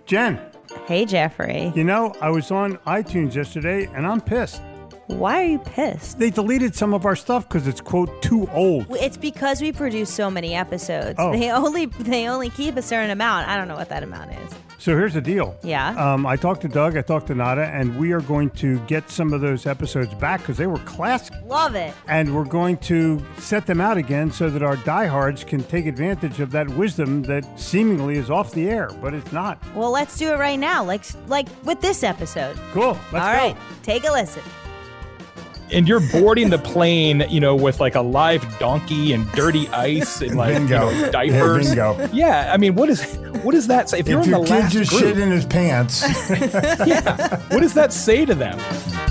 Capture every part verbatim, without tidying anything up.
Jen. Hey, Jeffrey. You know, I was on iTunes yesterday, and I'm pissed. Why are you pissed? They deleted some of our stuff because it's, quote, too old. It's because we produce so many episodes. Oh. They only they only keep a certain amount. I don't know what that amount is. So here's the deal. Yeah? Um, I talked to Doug, I talked to Nada, and we are going to get some of those episodes back because they were classic. Love it. And we're going to set them out again so that our diehards can take advantage of that wisdom that seemingly is off the air, but it's not. Well, let's do it right now, like like with this episode. Cool. Let's All go. right, take a listen. And you're boarding the plane, you know, with like a live donkey and dirty ice and like you know, diapers. Yeah, bingo. Yeah, I mean, what is what does that say? If, If you're in your the kid last just group, shit in his pants, yeah, what does that say to them?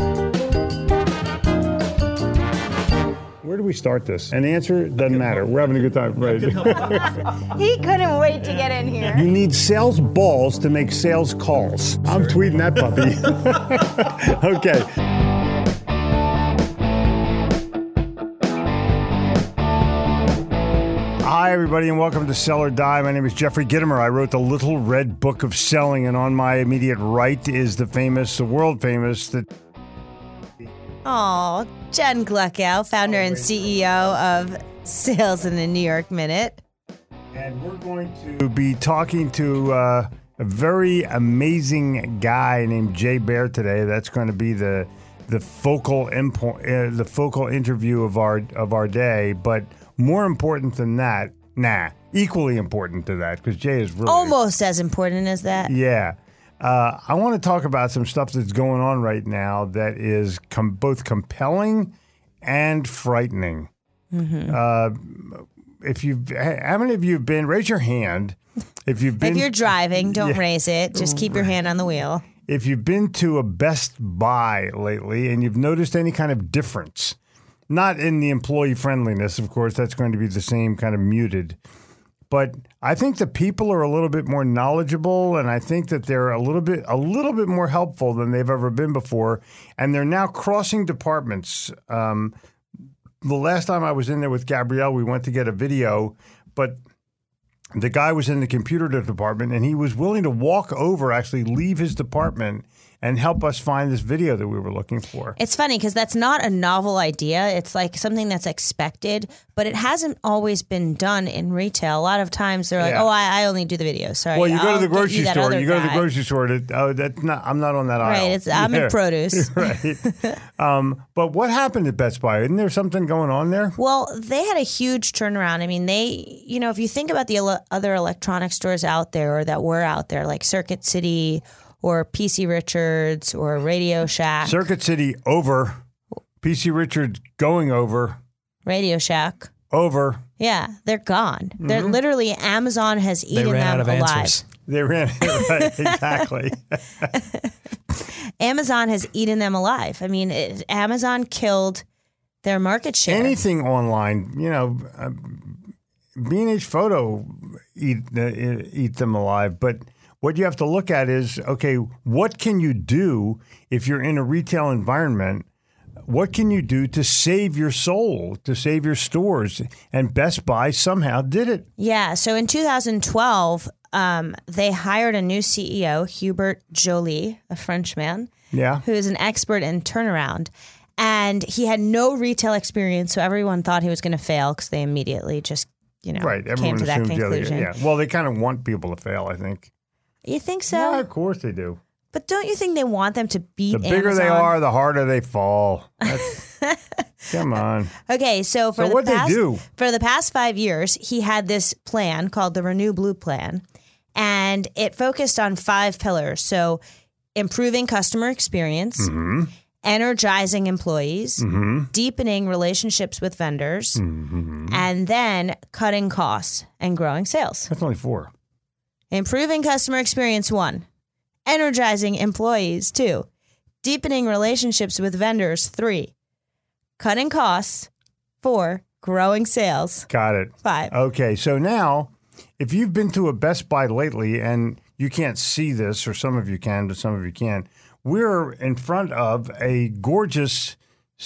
Where do we start this? And the answer doesn't matter. We're having a good time. Right. He couldn't wait to get in here. You need sales balls to make sales calls. I'm tweeting that puppy. Okay. Hi, everybody, and welcome to Sell or Die. My name is Jeffrey Gitomer. I wrote the Little Red Book of Selling, and on my immediate right is the famous, the world famous, the Oh, Jen Gluckow, founder and C E O of Sales in the New York Minute. And we're going to be talking to uh, a very amazing guy named Jay Baer today. That's going to be the the focal impo- uh, the focal interview of our of our day. But more important than that, nah, equally important to that, because Jay is really Almost as important as that. yeah. Uh, I want to talk about some stuff that's going on right now that is com- both compelling and frightening. Mm-hmm. Uh, if you've, how many of you have been? Raise your hand. If you've been, If you're driving, don't Yeah. raise it. Just keep your hand on the wheel. if you've been to a Best Buy lately and you've noticed any kind of difference, not in the employee friendliness, of course, that's going to be the same kind of muted. But I think the people are a little bit more knowledgeable, and I think that they're a little bit a little bit more helpful than they've ever been before. And they're now crossing departments. Um, the last time I was in there with Gabrielle, we went to get a video, but the guy was in the computer department, and he was willing to walk over, actually leave his department, and help us find this video that we were looking for. It's funny because that's not a novel idea. It's like something that's expected, but it hasn't always been done in retail. A lot of times they're like, Yeah. "Oh, I, I only do the video." Sorry. Well, you go I'll to the get grocery you that store. other You go to the guy." grocery store. To, oh, that's not. I'm not on that aisle. Right. It's I'm Yeah. in produce. Right. um, but what happened at Best Buy? Isn't there something going on there? Well, they had a huge turnaround. I mean, they, you know, if you think about the ele- other electronic stores out there or that were out there, like Circuit City or P C Richards or Radio Shack. Circuit City over. P C Richards going over. Radio Shack. Over. Yeah, they're gone. They're literally, Amazon has They eaten ran them out of alive. answers. They ran it right. Exactly. Amazon has eaten them alive. I mean, it, Amazon killed their market share. Anything online, you know, uh, B and H Photo eat uh, eat them alive. But what you have to look at is, okay, what can you do if you're in a retail environment? What can you do to save your soul, to save your stores? And Best Buy somehow did it. Yeah. So in two thousand twelve, um, they hired a new C E O, Hubert Joly, a Frenchman, Yeah. who is an expert in turnaround. And he had no retail experience, so everyone thought he was going to fail because they immediately just, you know, Right. came Everyone to that assumes the other. conclusion. Yeah. Well, they kind of want people to fail, I think. You think so? Yeah, of course they do. But don't you think they want them to beat The bigger Amazon? they are, the harder they fall. That's, come on. Okay, so for So the what'd they past do? for the past five years, he had this plan called the Renew Blue Plan, and it focused on five pillars. So, improving customer experience, Mm-hmm. energizing employees, deepening relationships with vendors, Mm-hmm. and then cutting costs and growing sales. That's only four. Improving customer experience, one. Energizing employees, two. Deepening relationships with vendors, three. Cutting costs, four. Growing sales, Got it. five. Okay, so now, if you've been to a Best Buy lately, and you can't see this, or some of you can, but some of you can't, we're in front of a gorgeous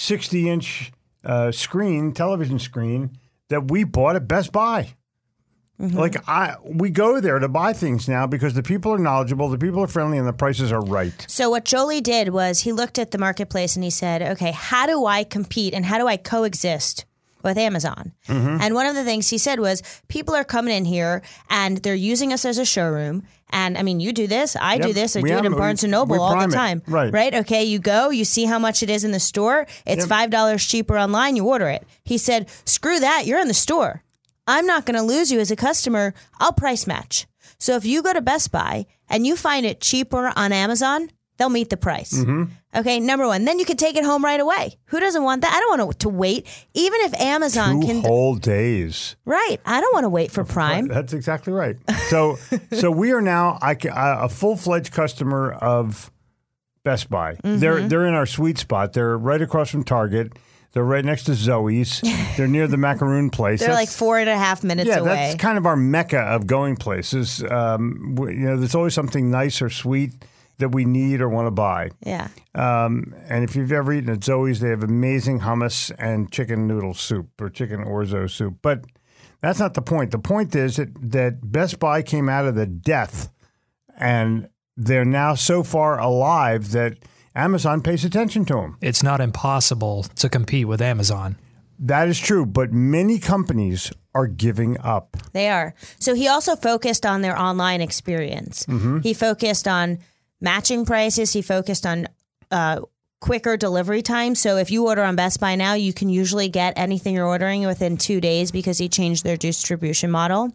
sixty-inch uh, screen, television screen, that we bought at Best Buy. Mm-hmm. Like I, we go there to buy things now because the people are knowledgeable, the people are friendly, and the prices are right. So what Jolie did was he looked at the marketplace and he said, okay, how do I compete and how do I coexist with Amazon? Mm-hmm. And one of the things he said was people are coming in here and they're using us as a showroom. And I mean, you do this, I yep. do this, I we do it in Barnes and Noble all the time. It. Right. Right. Okay. You go, you see how much it is in the store. It's yep. five dollars cheaper online. You order it. He said, screw that. You're in the store. I'm not going to lose you as a customer. I'll price match. So if you go to Best Buy and you find it cheaper on Amazon, they'll meet the price. Mm-hmm. Okay, number one. Then you can take it home right away. Who doesn't want that? I don't want to wait. Even if Amazon Two can... Two whole days. Right. I don't want to wait for Prime. That's exactly right. So so we are now I, a full-fledged customer of Best Buy. Mm-hmm. They're, they're in our sweet spot. They're right across from Target. They're right next to Zoe's. They're near the macaroon place. They're that's, like four and a half minutes yeah, away. Yeah, that's kind of our mecca of going places. Um, you know, there's always something nice or sweet that we need or want to buy. Yeah. Um, and if you've ever eaten at Zoe's, they have amazing hummus and chicken noodle soup or chicken orzo soup. But that's not the point. The point is that, that Best Buy came out of the death, and they're now so far alive that Amazon pays attention to them. It's not impossible to compete with Amazon. That is true, but many companies are giving up. They are. So he also focused on their online experience. Mm-hmm. He focused on matching prices. He focused on uh, quicker delivery time. So if you order on Best Buy now, you can usually get anything you're ordering within two days because he changed their distribution model.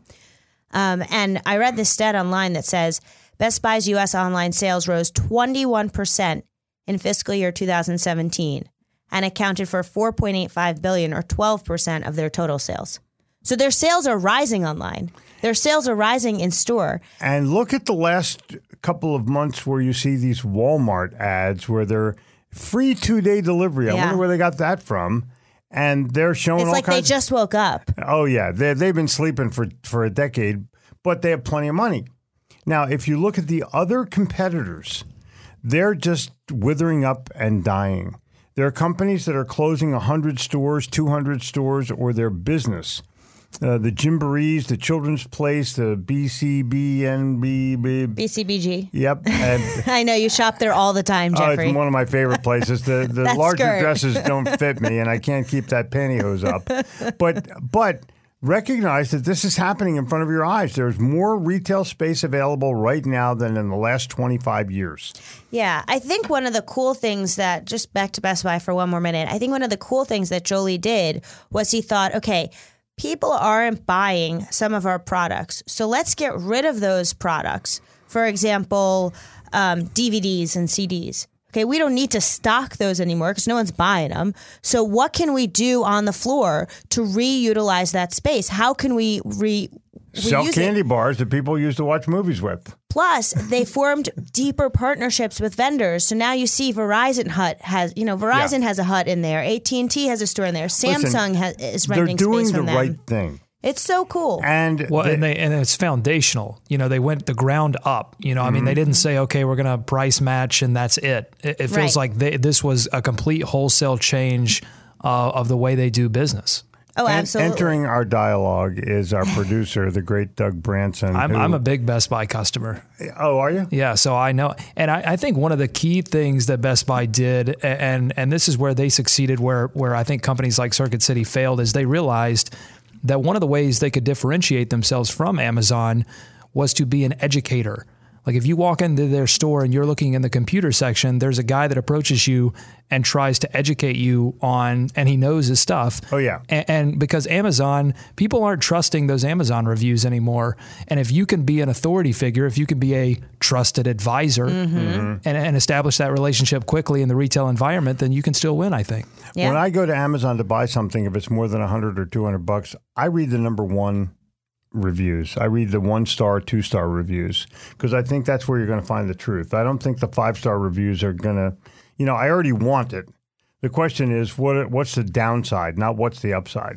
Um, and I read this stat online that says Best Buy's U S online sales rose twenty-one percent in fiscal year two thousand seventeen and accounted for four point eight five billion dollars or twelve percent of their total sales. So their sales are rising online. Their sales are rising in store. And look at the last couple of months where you see these Walmart ads where they're free two-day delivery. I yeah. wonder where they got that from. And they're showing it's all like kinds. They just woke up. Oh, yeah. They, they've been sleeping for, for a decade, but they have plenty of money. Now, if you look at the other competitors, they're just withering up and dying. There are companies that are closing one hundred stores, two hundred stores, or their business. Uh, the Gymborees, the Children's Place, the B C B N B. B C B G. Yep. And, I know. You shop there all the time, Jeffrey. Oh, it's one of my favorite places. The, the larger skirt. dresses don't fit me, and I can't keep that pantyhose up. But but... recognize that this is happening in front of your eyes. There's more retail space available right now than in the last twenty-five years. Yeah, I think one of the cool things that, just back to Best Buy for one more minute, I think one of the cool things that Jolie did was he thought, okay, people aren't buying some of our products, so let's get rid of those products. For example, um, D V Ds and C Ds. Okay, we don't need to stock those anymore because no one's buying them. So what can we do on the floor to reutilize that space? How can we re sell candy it? bars that people used to watch movies with? Plus, they formed deeper partnerships with vendors. So now you see Verizon Hut has, you know, Verizon yeah. has a hut in there. A T and T has a store in there. Samsung Listen, has, is renting space from them. They're doing the right thing. It's so cool. And well, they, and, they, and it's foundational. You know, they went the ground up. You know, mm-hmm. I mean, they didn't say, okay, we're going to price match and that's it. It, it feels right. like they, this was a complete wholesale change uh, of the way they do business. Oh, and absolutely. Entering our dialogue is our producer, the great Doug Branson. I'm, who, I'm a big Best Buy customer. Oh, are you? Yeah, so I know. And I, I think one of the key things that Best Buy did, and and this is where they succeeded, where where I think companies like Circuit City failed, is they realized that one of the ways they could differentiate themselves from Amazon was to be an educator. Like if you walk into their store and you're looking in the computer section, there's a guy that approaches you and tries to educate you on, and he knows his stuff. Oh, yeah. And, and because Amazon, people aren't trusting those Amazon reviews anymore. And if you can be an authority figure, if you can be a trusted advisor mm-hmm. Mm-hmm. And, and establish that relationship quickly in the retail environment, then you can still win, I think. Yeah. When I go to Amazon to buy something, if it's more than one hundred or two hundred bucks, I read the number one reviews. I read the one star, two star reviews because I think that's where you're going to find the truth. I don't think the five star reviews are going to, you know, I already want it. The question is, what what's the downside, not what's the upside.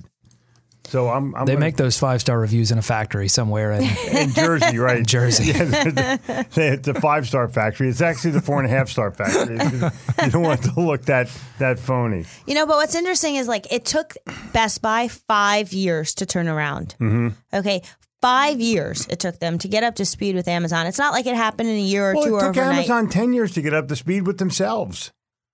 So I'm. I'm they gonna, make those five star reviews in a factory somewhere in, in Jersey, right? In Jersey, yeah, the, the, the five star factory. It's actually the four and a half star factory. You don't want it to look that that phony. You know, but what's interesting is like it took Best Buy five years to turn around. Mm-hmm. Okay, Five years it took them to get up to speed with Amazon. It's not like it happened in a year or well, two it took overnight. Amazon ten years to get up to speed with themselves.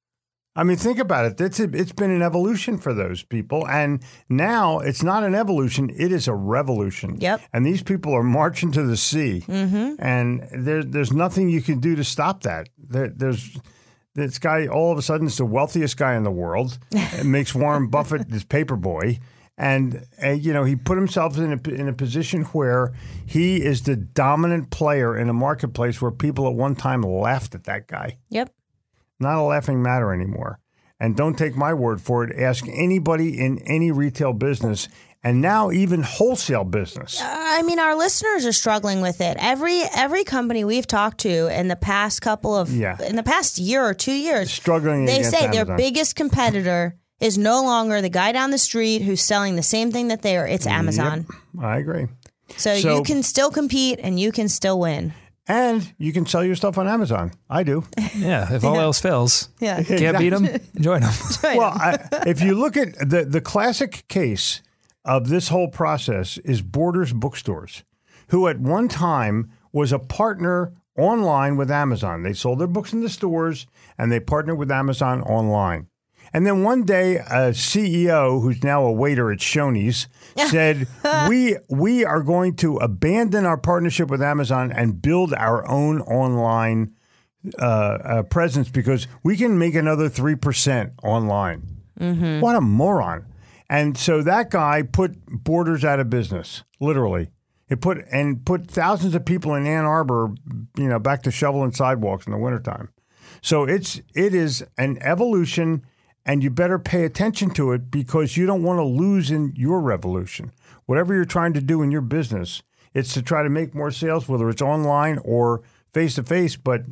I mean, think about it. It's, a, it's been an evolution for those people. And now it's not an evolution. It is a revolution. Yep. And these people are marching to the sea. Mm-hmm. And there, there's nothing you can do to stop that. There, there's this guy, all of a sudden, is the wealthiest guy in the world. It makes Warren Buffett his paper boy. And, and, you know, he put himself in a, in a position where he is the dominant player in a marketplace where people at one time laughed at that guy. Yep. Not a laughing matter anymore. And don't take my word for it. Ask anybody in any retail business, and now even wholesale business. I mean, our listeners are struggling with it. Every every company we've talked to in the past couple of Yeah. in the past year or two years, Struggling they against say Amazon. their biggest competitor is no longer the guy down the street who's selling the same thing that they are. It's Amazon. Yep, I agree. So, So- you can still compete and you can still win. And you can sell your stuff on Amazon. I do. Yeah, if all else fails, Yeah. can't beat them, join them. Well, I, if you look at the, the classic case of this whole process is Borders Bookstores, who at one time was a partner online with Amazon. They sold their books in the stores and they partnered with Amazon online. And then one day, a C E O, who's now a waiter at Shoney's, said, we we are going to abandon our partnership with Amazon and build our own online uh, uh, presence because we can make another three percent online. Mm-hmm. What a moron. And so that guy put Borders out of business, literally. It put and put thousands of people in Ann Arbor, you know, back to shoveling sidewalks in the wintertime. So it's it is an evolution. And you better pay attention to it because you don't want to lose in your revolution. Whatever you're trying to do in your business, it's to try to make more sales, whether it's online or face-to-face. But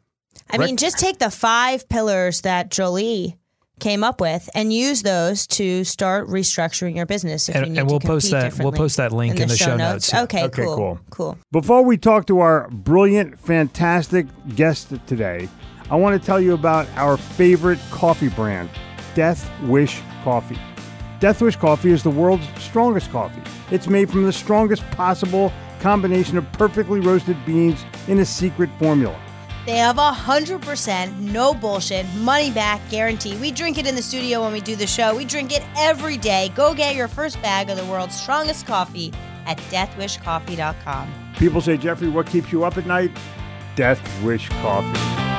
I mean, just take the five pillars that Jolie came up with and use those to start restructuring your business. If And, you need and to we'll post compete that. We'll differently post that link in the, show notes. Okay, Okay, cool, cool. cool. Before we talk to our brilliant, fantastic guest today, I want to tell you about our favorite coffee brand, Death Wish Coffee. Death Wish Coffee is the world's strongest coffee. It's made from the strongest possible combination of perfectly roasted beans in a secret formula. They have a one hundred percent no bullshit, money back guarantee. We drink it in the studio when we do the show. We drink it every day. Go get your first bag of the world's strongest coffee at death wish coffee dot com. People say, Jeffrey, what keeps you up at night? Death Wish Coffee.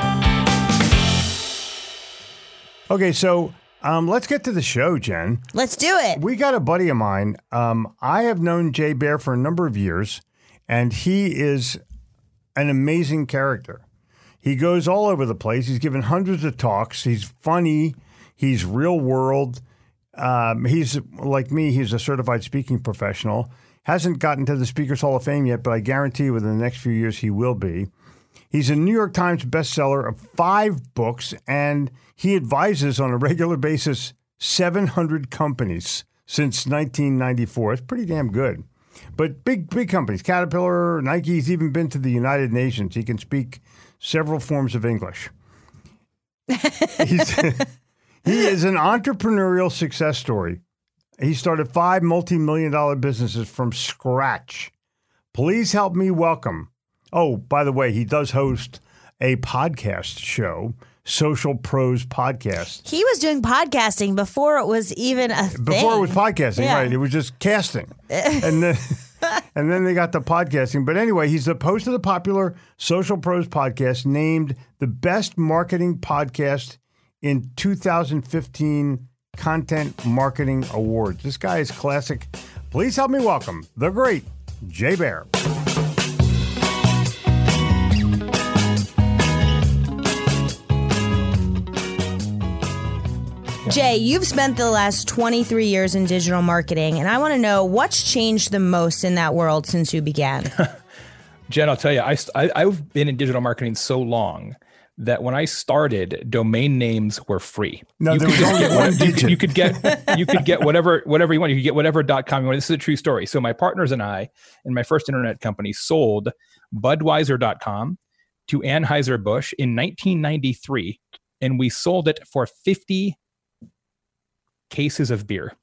Okay, so um, let's get to the show, Jen. Let's do it. We got a buddy of mine. Um, I have known Jay Baer for a number of years, and he is an amazing character. He goes all over the place. He's given hundreds of talks. He's funny. He's real world. Um, he's like me. He's a certified speaking professional. Hasn't gotten to the Speakers Hall of Fame yet, but I guarantee you within the next few years he will be. He's a New York Times bestseller of five books, and he advises on a regular basis seven hundred companies since nineteen ninety-four. It's pretty damn good. But big, big companies, Caterpillar, Nike, he's even been to the United Nations. He can speak several forms of English. He's, he is an entrepreneurial success story. He started five multi-million dollar businesses from scratch. Please help me welcome. Oh, by the way, he does host a podcast show, Social Pros Podcast. He was doing podcasting before it was even a thing. Before it was podcasting, Yeah. right? It was just casting. and then and then they got the podcasting. But anyway, he's the host of the popular Social Pros Podcast, named the best marketing podcast in two thousand fifteen Content Marketing Awards. This guy is classic. Please help me welcome the great Jay Baer. Jay, you've spent the last twenty-three years in digital marketing, and I want to know what's changed the most in that world since you began. Jen, I'll tell you, I, I, I've been in digital marketing so long that when I started, domain names were free. No, you there was only get one what- you, digit. could, you could get you could get whatever whatever you want. You could get whatever .com you want. This is a true story. So my partners and I, in my first internet company, sold Budweiser dot com to Anheuser-Busch in nineteen ninety-three, and we sold it for fifty cases of beer.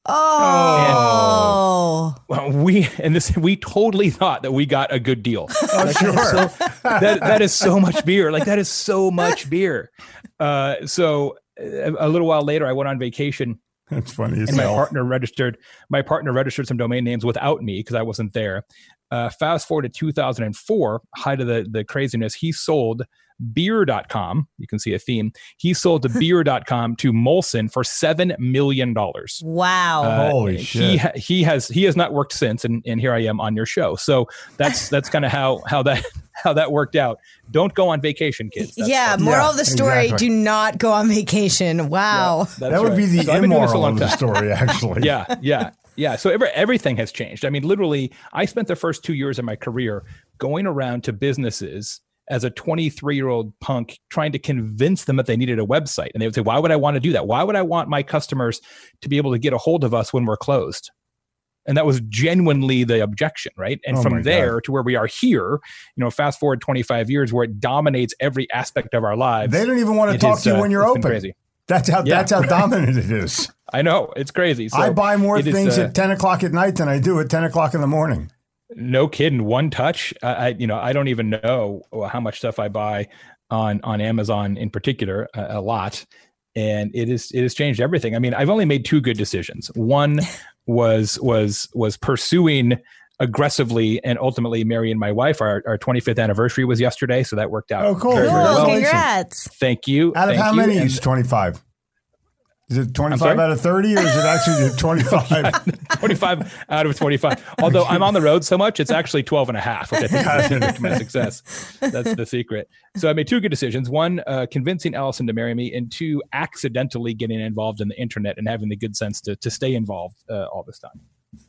Oh, Well, we and this we totally thought that we got a good deal. Oh, Like, sure. that, is so, that that is so much beer. Like that is so much beer. Uh, so a, a little while later, I went on vacation, That's funny as and my hell. partner registered. My partner registered some domain names without me because I wasn't there. Uh, fast forward to two thousand four, height of the the craziness. He sold beer dot com. You can see a theme. He sold to beer dot com to Molson for seven million dollars. wow. Uh, Holy he shit. ha- he has he has not worked since, and, and here I am on your show. So that's that's kind of how how that how that worked out. Don't go on vacation, kids. That's, yeah, that's, moral Yeah, of the story, exactly. do not go on vacation. Wow. that's That would right. be the So I've been doing this a immoral long of the time. story, actually. Yeah, yeah, yeah. So every, everything has changed. I mean, literally, I spent the first two years of my career going around to businesses as a twenty-three-year-old punk trying to convince them that they needed a website. And they would say, why would I want to do that? Why would I want my customers to be able to get a hold of us when we're closed? And that was genuinely the objection, right? And Oh my from there God. to where we are here, you know, fast forward twenty-five years where it dominates every aspect of our lives. They don't even want to It talk is, to you uh, when you're it's been open. crazy. That's how Yeah. that's how dominant it is. I know, it's crazy. So I buy more it is, things uh, at ten o'clock at night than I do at ten o'clock in the morning. No kidding. One touch. I, I, you know, I don't even know how much stuff I buy on on Amazon in particular. A, a lot, and it is it has changed everything. I mean, I've only made two good decisions. One was was was pursuing aggressively and ultimately marrying my wife. Our our twenty-fifth anniversary was yesterday, so that worked out. Oh, cool. very, very Cool. well. Congratulations. Congrats. Thank you. Out of Thank how you. many And is twenty-five? Is it twenty-five sorry? out of thirty, or is it actually twenty-five? twenty-five out of twenty-five. Although I'm on the road so much, it's actually twelve and a half, which I think is my success. That's the secret. So I made two good decisions. One, uh, convincing Allison to marry me, and two, accidentally getting involved in the internet and having the good sense to, to stay involved uh, all this time.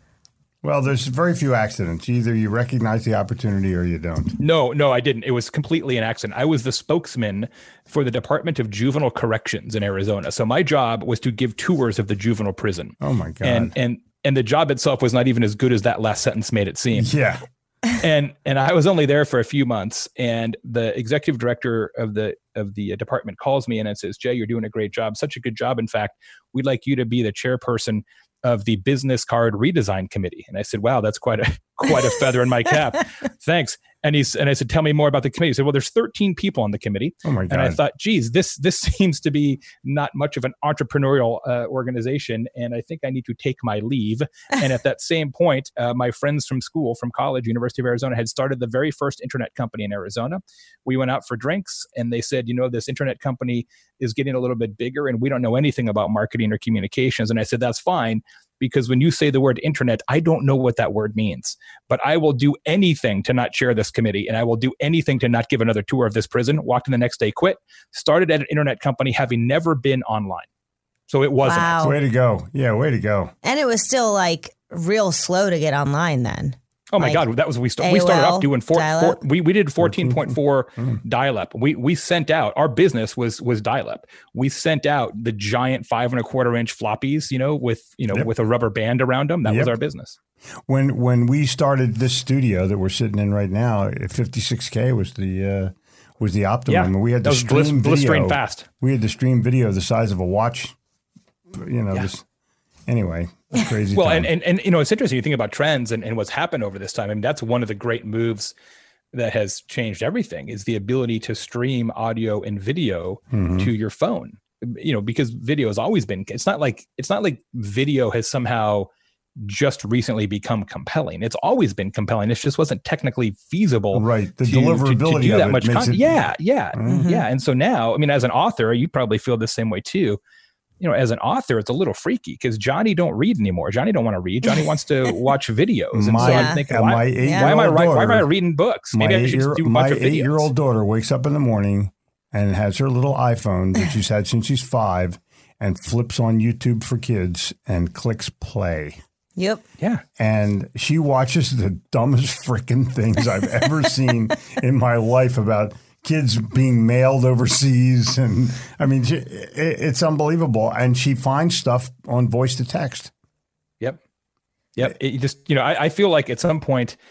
Well, there's very few accidents. Either you recognize the opportunity or you don't. No, no, I didn't. It was completely an accident. I was the spokesman for the Department of Juvenile Corrections in Arizona. So my job was to give tours of the juvenile prison. Oh my God. And and and the job itself was not even as good as that last sentence made it seem. Yeah. and and I was only there for a few months, and the executive director of the of the department calls me in and says, "Jay, you're doing a great job, such a good job. In fact, we'd like you to be the chairperson of the business card redesign committee." And I said, "Wow, that's quite a quite a feather in my cap. Thanks." And he's and I said, "Tell me more about the committee." He said, "Well, there's thirteen people on the committee." Oh my God. And I thought, geez, this this seems to be not much of an entrepreneurial uh, organization, and I think I need to take my leave. And at that same point, uh, my friends from school, from college, University of Arizona, had started the very first internet company in Arizona. We went out for drinks, and they said, you know, this internet company is getting a little bit bigger, and we don't know anything about marketing or communications. And I said, that's fine, because when you say the word internet, I don't know what that word means, but I will do anything to not chair this committee, and I will do anything to not give another tour of this prison. Walked in the next day, quit, started at an internet company having never been online. So it wasn't. Wow. Way to go. Yeah, way to go. And it was still like real slow to get online then. Oh my Like God, that was we, st- we started A O L, off doing four, dial-up? four we we did fourteen point four Mm. dial-up. We we sent out, our business was was dial-up. We sent out the giant five and a quarter inch floppies, you know, with you know Yep. with a rubber band around them. That Yep. was our business. When when we started this studio that we're sitting in right now, fifty-six K was the uh, was the optimum. Yeah, And we had that to was stream bliss, blistering video. fast. We had to stream video the size of a watch. You know, Yeah. this anyway. It's crazy. Well, time. and, and and you know, it's interesting. You think about trends and, and what's happened over this time. I mean, that's one of the great moves that has changed everything, is the ability to stream audio and video Mhm. to your phone. You know, because video has always been. It's not like it's not like video has somehow just recently become compelling. It's always been compelling. It just wasn't technically feasible. right, the to- to- deliverability to do of that it much makes content. it. Yeah, yeah, Mhm. yeah. And so now, I mean, as an author, you probably feel the same way too. You know, as an author, it's a little freaky because Johnny don't read anymore. Johnny don't want to read. Johnny wants to watch videos. And My, so Yeah. I'm thinking, and why, my why eight-year-old am I writing, why am I daughter- reading books? My Maybe I should eight-year, just do a my bunch of videos. eight-year-old daughter wakes up in the morning and has her little iPhone that she's had since she's five, and flips on YouTube for Kids and clicks play. Yep. Yeah. And she watches the dumbest freaking things I've ever seen in my life about kids being mailed overseas. And I mean, she, it, it's unbelievable. And she finds stuff on voice to text. Yep. Yep. It just, you know, I, I feel like at some point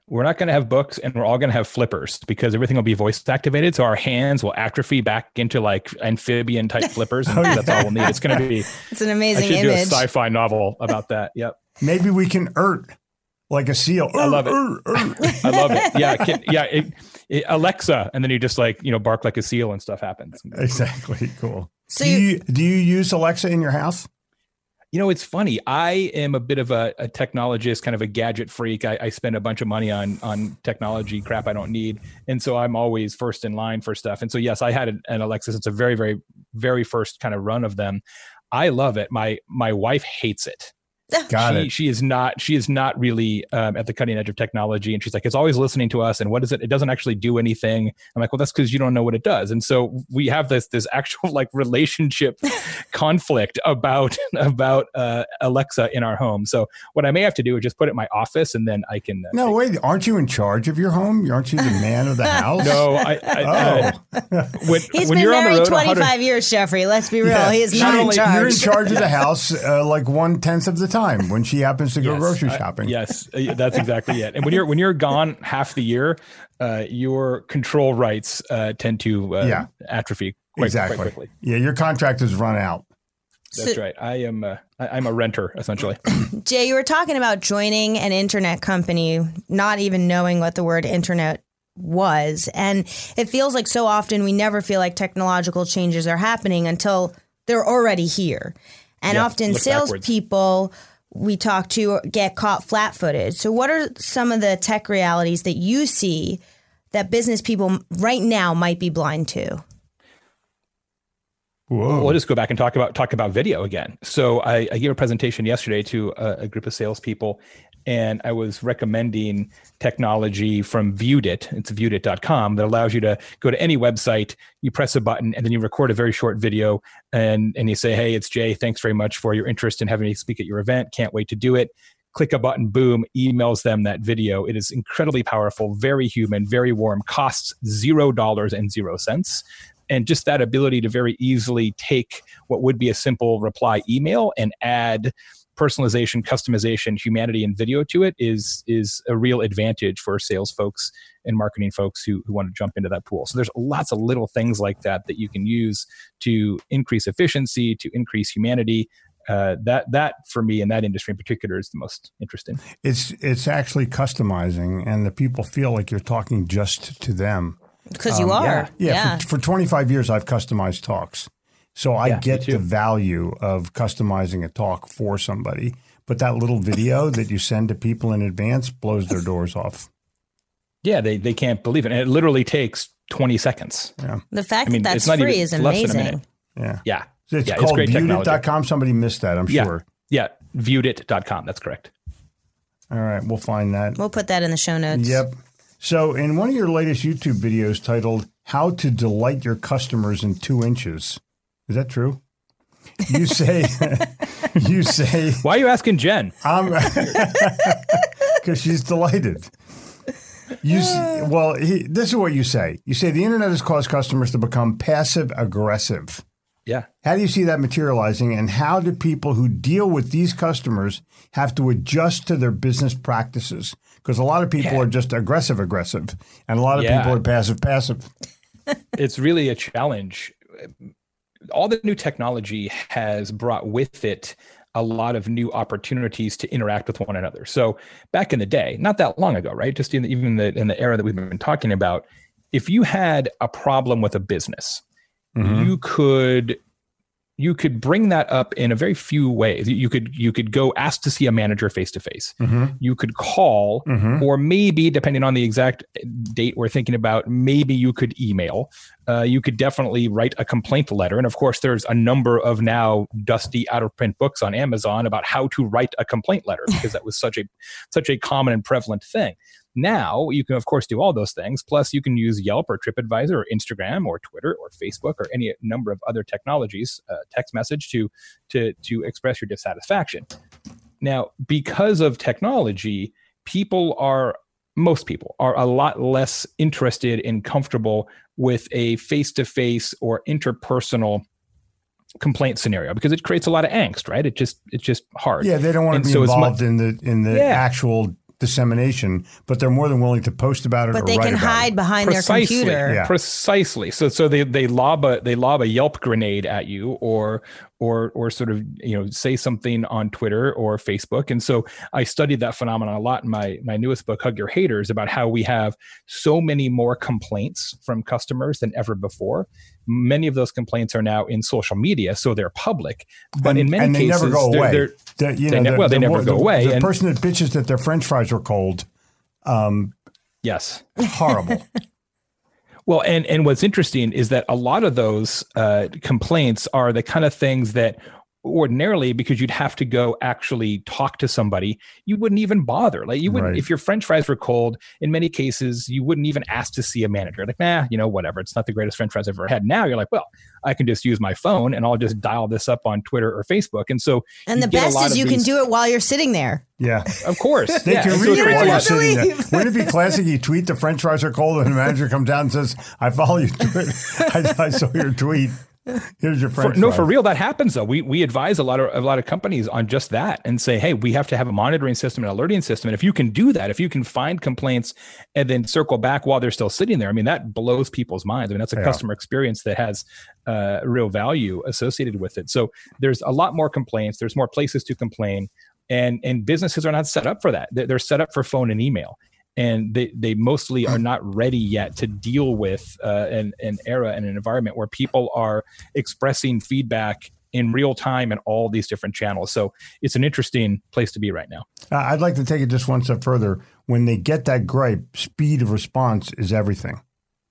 we're not going to have books, and we're all going to have flippers because everything will be voice activated. So our hands will atrophy back into like amphibian type flippers. And that's all we'll need. It's going to be, it's an amazing I should image. do a sci-fi novel about that. Yep. Maybe we can ert like a seal. I love it. Er, er, er. I love it. Yeah. Can, yeah. It, it, Alexa. And then you just like, you know, bark like a seal and stuff happens. Exactly. Cool. So do you, you, do you use Alexa in your house? You know, it's funny. I am a bit of a, a technologist, kind of a gadget freak. I, I spend a bunch of money on on technology crap I don't need, and so I'm always first in line for stuff. And so, yes, I had an, an Alexa. It's a very, very, very first kind of run of them. I love it. My my wife hates it. Got she, it. She is not. She is not really um, at the cutting edge of technology, and she's like, it's always listening to us. And what is it? It doesn't actually do anything. I'm like, well, that's because you don't know what it does. And so we have this this actual like relationship conflict about about uh, Alexa in our home. So what I may have to do is just put it in my office, and then I can. Uh, No, wait. Aren't you in charge of your home? Aren't you the man of the house? No, I. I Oh. uh, when, he's when been you're on the married road twenty-five one hundred years, Jeffrey. Let's be real. Yeah. He is She- not in only- charge. You're in charge of the house uh, like one tenth of the time when she happens to go Yes, grocery I- shopping. yes, uh, that's exactly it. And when you're when you're gone half the year, uh, your control rights uh, tend to uh, Yeah. atrophy quite, exactly. quite quickly. Yeah, your contract has run out. That's So- right. I am uh, I, I'm a renter essentially. Jay, you were talking about joining an internet company, not even knowing what the word internet was. And it feels like so often we never feel like technological changes are happening until they're already here. And Yeah, often look backwards. salespeople we talk to get caught flat-footed. So what are some of the tech realities that you see that business people right now might be blind to? Whoa. We'll just go back and talk about talk about video again. So I, I gave a presentation yesterday to a, a group of salespeople, and I was recommending technology from Viewdit. It's viewdit dot com that allows you to go to any website, you press a button, and then you record a very short video, and and you say, "Hey, it's Jay. Thanks very much for your interest in having me speak at your event. Can't wait to do it." Click a button, boom, emails them that video. It is incredibly powerful, very human, very warm, costs zero dollars and zero cents. And just that ability to very easily take what would be a simple reply email and add personalization, customization, humanity, and video to it is is a real advantage for sales folks and marketing folks who, who want to jump into that pool. So there's lots of little things like that that you can use to increase efficiency, to increase humanity. Uh, that that for me in that industry in particular is the most interesting. It's it's actually customizing, and the people feel like you're talking just to them. Because you are. yeah. Yeah, Yeah. For, for twenty-five years, I've customized talks. So I Yeah, me get too. the value of customizing a talk for somebody. But that little video that you send to people in advance blows their doors off. Yeah, they they can't believe it. And it literally takes twenty seconds. Yeah. The fact I mean, that it's that's not free even- is it's less than a amazing. minute. Yeah. Yeah. It's yeah, called great viewdit technology. dot com. Somebody missed that, I'm Yeah. sure. Yeah, viewdit dot com. That's correct. All right, we'll find that. We'll put that in the show notes. Yep. So, in one of your latest YouTube videos titled "How to Delight Your Customers in Two Inches," is that true? You say, you say, Why are you asking Jen? I'm because she's delighted. You s- well, he, this is what you say. You say the internet has caused customers to become passive aggressive. Yeah. How do you see that materializing, and how do people who deal with these customers have to adjust to their business practices? Because a lot of people Yeah. are just aggressive aggressive, and a lot of Yeah. people are passive passive. It's really a challenge. All the new technology has brought with it a lot of new opportunities to interact with one another. So back in the day, not that long ago, right? Just in the, even the, in the era that we've been talking about, if you had a problem with a business, Mhm. you could you could bring that up in a very few ways. You could you could go ask to see a manager face to face. Mhm. You could call, Mhm. or maybe depending on the exact date we're thinking about, maybe you could email. Uh, you could definitely write a complaint letter. And of course, there's a number of now dusty out of print books on Amazon about how to write a complaint letter, because that was such a such a common and prevalent thing. Now you can, of course, do all those things. Plus, you can use Yelp or TripAdvisor or Instagram or Twitter or Facebook or any number of other technologies, uh, text message to to to express your dissatisfaction. Now, because of technology, people are most people are a lot less interested and comfortable with a face-to-face or interpersonal complaint scenario, because it creates a lot of angst, right? It just it's just hard. Yeah, they don't want And to be so it's mu- involved in the in the Yeah. actual dissemination, but they're more than willing to post about it But or they write can about hide it. behind Precisely. their computer. Yeah. Precisely. So so they they lob a they lob a Yelp grenade at you, or or or sort of, you know, say something on Twitter or Facebook. And so I studied that phenomenon a lot in my my newest book, Hug Your Haters, about how we have so many more complaints from customers than ever before. Many of those complaints are now in social media, so they're public. But and, in many and they cases, never go they're, away. they're, The- you they know, ne- the- well, they the- never the- go away. The And person that bitches that their French fries are cold, um, yes. horrible. Well, and and what's interesting is that a lot of those uh, complaints are the kind of things that ordinarily, because you'd have to go actually talk to somebody, you wouldn't even bother. Like you wouldn't, Right. if your French fries were cold, in many cases, you wouldn't even ask to see a manager. Like, nah, you know, whatever. It's not the greatest French fries I've ever had. Now you're like, well, I can just use my phone and I'll just dial this up on Twitter or Facebook. And so, And you the get a best lot is of you can these- do it while you're sitting there. Yeah. Of course. They yeah. can And so read it's it great while to you're have- sitting there. leave. Wouldn't it be classic? You tweet the French fries are cold, and the manager comes down and says, "I follow you to it. I, I saw your tweet. Here's your French For, no, fries." for real, that happens though. We we advise a lot of a lot of companies on just that and say, hey, we have to have a monitoring system and alerting system. And if you can do that, if you can find complaints and then circle back while they're still sitting there, I mean, that blows people's minds. I mean, that's a Yeah. customer experience that has uh, real value associated with it. So there's a lot more complaints. There's more places to complain, and and businesses are not set up for that. They're, they're set up for phone and email. And they, they mostly are not ready yet to deal with uh, an, an era and an environment where people are expressing feedback in real time in all these different channels. So it's an interesting place to be right now. Uh, I'd like to take it just one step further. When they get that gripe, speed of response is everything.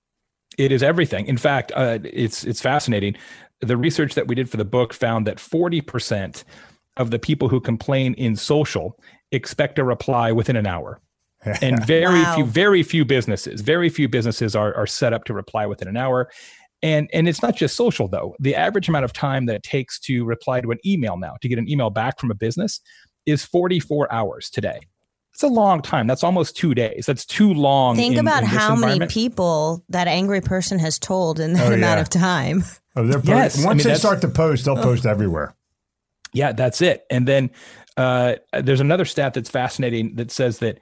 It is everything. In fact, uh, it's it's fascinating. The research that we did for the book found that forty percent of the people who complain in social expect a reply within an hour. And very Wow. few, very few businesses, very few businesses are are set up to reply within an hour. And and it's not just social though. The average amount of time that it takes to reply to an email now, to get an email back from a business, is forty-four hours today. It's a long time. That's almost two days. That's too long. Think in- about in this how many environment. people that angry person has told in that Oh, amount yeah. of time. Oh, they're po- Yes, I Once mean, they that's- start to post, they'll post everywhere. Yeah, that's it. And then uh, there's another stat that's fascinating that says that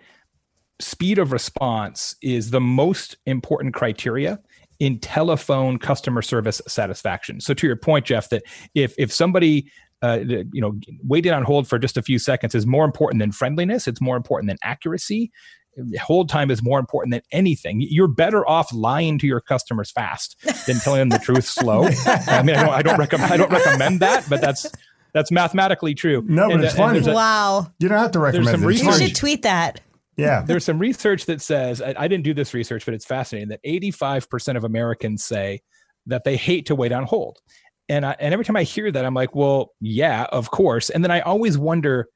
speed of response is the most important criteria in telephone customer service satisfaction. So to your point, Jeff, that if if somebody uh, you know waiting on hold for just a few seconds is more important than friendliness, it's more important than accuracy. Hold time is more important than anything. You're better off lying to your customers fast than telling them the truth slow. I mean, I don't, I don't recommend I don't recommend that, but that's that's mathematically true. No, but And, it's uh, and funny. there's a- Wow. You don't have to recommend some it. It's You research- funny. should tweet that. Yeah. There's some research that says, I, I didn't do this research, but it's fascinating that eighty-five percent of Americans say that they hate to wait on hold. And I, and every time I hear that, I'm like, well, yeah, of course. And then I always wonder,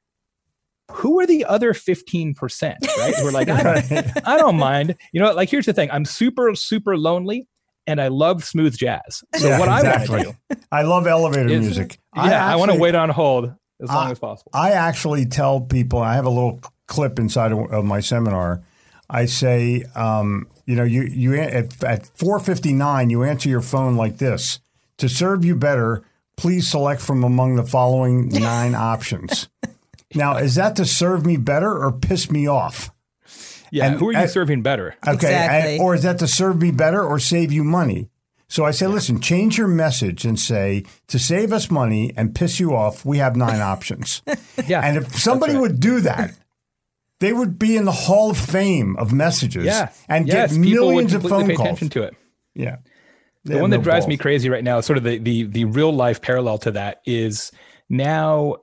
who are the other fifteen percent, right? Who are like, I don't, I don't mind. You know, like, here's the thing. I'm super, super lonely and I love smooth jazz. So Yeah, what exactly. I want to do I love elevator is, music. yeah, I, want to actually- wait on hold as long I- as possible. I actually tell people, I have a little clip inside of, of my seminar. I say, um, you know, you you at, at four fifty-nine, you answer your phone like this: to serve you better, please select from among the following nine options. Now, is that to serve me better or piss me off? Yeah, and- who are you and- serving better? Okay, Exactly. and- or is that to serve me better or save you money? So I say, listen, change your message and say, to save us money and piss you off, we have nine options. Yeah, And if somebody right. would do that, they would be in the Hall of Fame of messages yeah, and yes, get people would millions of completely phone pay calls. attention to it. Yeah. They The have one no that drives balls. me crazy right now, sort of the the the real life parallel to that, is now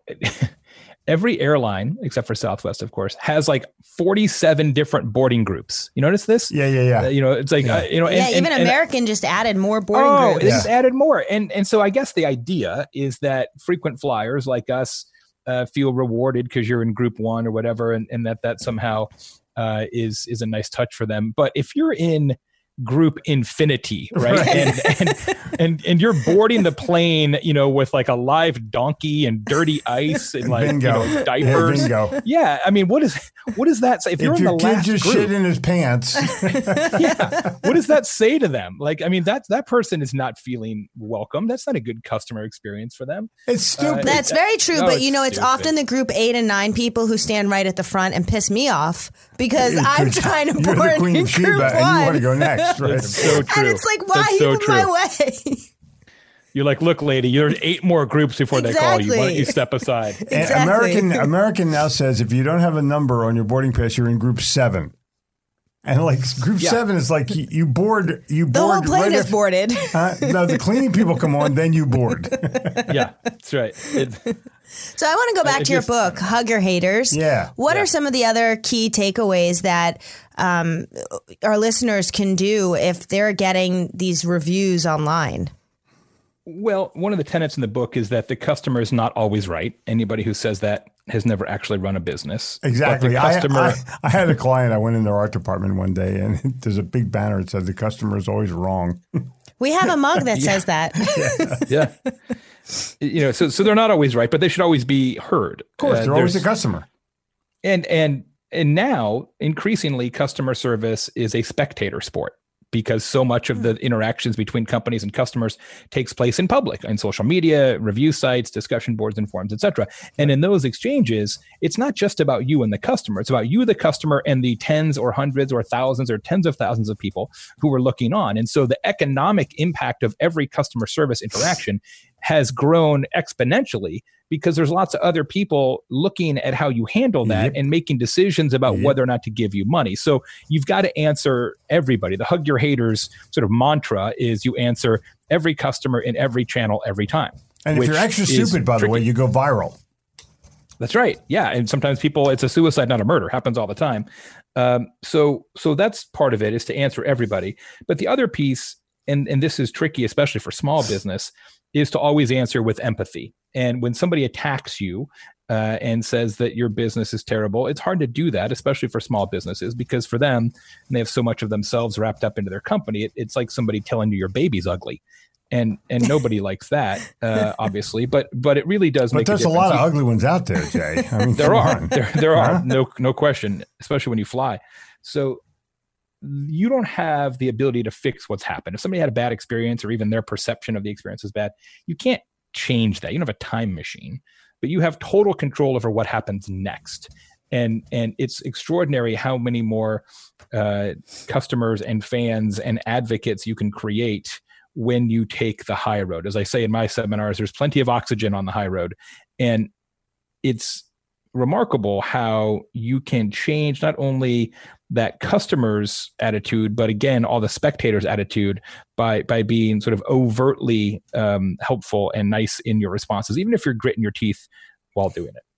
every airline, except for Southwest, of course, has like forty-seven different boarding groups. You notice this? Yeah, yeah, yeah. Uh, you know, it's like uh, you know, and, yeah, and- even and- American just added more boarding oh, groups. they just added more, and and so I guess the idea is that frequent flyers like us uh, feel rewarded because you're in group one or whatever, and, and that that somehow uh, is is a nice touch for them. But if you're in group infinity, right? right. And, and and and you're boarding the plane, you know, with like a live donkey and dirty ice and like you know, diapers. Yeah, bingo. Yeah, I mean, what is what does that say? If, if you're in your the kid last just group, shit in his pants, yeah, what does that say to them? Like, I mean, that that person is not feeling welcome. That's not a good customer experience for them. It's stupid. Uh, That's it, very true, no, but you know, it's stupid. often the group eight and nine people who stand right at the front and piss me off because I'm trying to You're board the Queen in of Sheba group and you one. want to go next, right? It's so true. And it's like, why That's are so you in true. my way? You're like, look, lady, there's eight more groups before they call you. Why don't you step aside? And Exactly. American American now says if you don't have a number on your boarding pass, you're in group seven. And like group yeah. seven is like you, you board you The board whole plane right is after, boarded. Uh, no, the cleaning people come on, then you board. Yeah, that's right. It's, So I want to go back it to your just- book, Hug Your Haters. Yeah. What Yeah. are some of the other key takeaways that um, our listeners can do if they're getting these reviews online? Well, one of the tenets in the book is that the customer is not always right. Anybody who says that has never actually run a business. Exactly. But the customer, I, I, I had a client. I went in their art department one day, and there's a big banner that said the customer is always wrong. We have a mug that says that. yeah, you know, so so they're not always right, but they should always be heard. Of course, Uh, they're always there's- a customer. And and and now increasingly, customer service is a spectator sport, because so much of the interactions between companies and customers takes place in public, on social media, review sites, discussion boards and forums, et cetera. And in those exchanges, it's not just about you and the customer. It's about you, the customer, and the tens or hundreds or thousands or tens of thousands of people who are looking on. And so the economic impact of every customer service interaction has grown exponentially, because there's lots of other people looking at how you handle that Yep. and making decisions about Yep. whether or not to give you money. So you've got to answer everybody. The Hug Your Haters sort of mantra is you answer every customer in every channel every time. And if which you're extra is stupid, by the tricky. way, you go viral. That's right. Yeah. And sometimes people, it's a suicide, not a murder. Happens all the time. Um, so so that's part of it, is to answer everybody. But the other piece, and, and this is tricky, especially for small business, is to always answer with empathy. And when somebody attacks you uh, and says that your business is terrible, it's hard to do that, especially for small businesses, because for them, and they have so much of themselves wrapped up into their company, it, it's like somebody telling you your baby's ugly. And and nobody likes that, uh, obviously, but but it really does But make there's a a difference. lot of You- ugly ones out there, Jay. I mean, there come are on. there, there are Huh? no no question, especially when you fly. So you don't have the ability to fix what's happened. If somebody had a bad experience, or even their perception of the experience is bad, you can't change that. You don't have a time machine, but you have total control over what happens next. And and it's extraordinary how many more uh, customers and fans and advocates you can create when you take the high road. As I say in my seminars, there's plenty of oxygen on the high road. And it's remarkable how you can change not only that customer's attitude, but again, all the spectators' attitude by by being sort of overtly um, helpful and nice in your responses, even if you're gritting your teeth while doing it.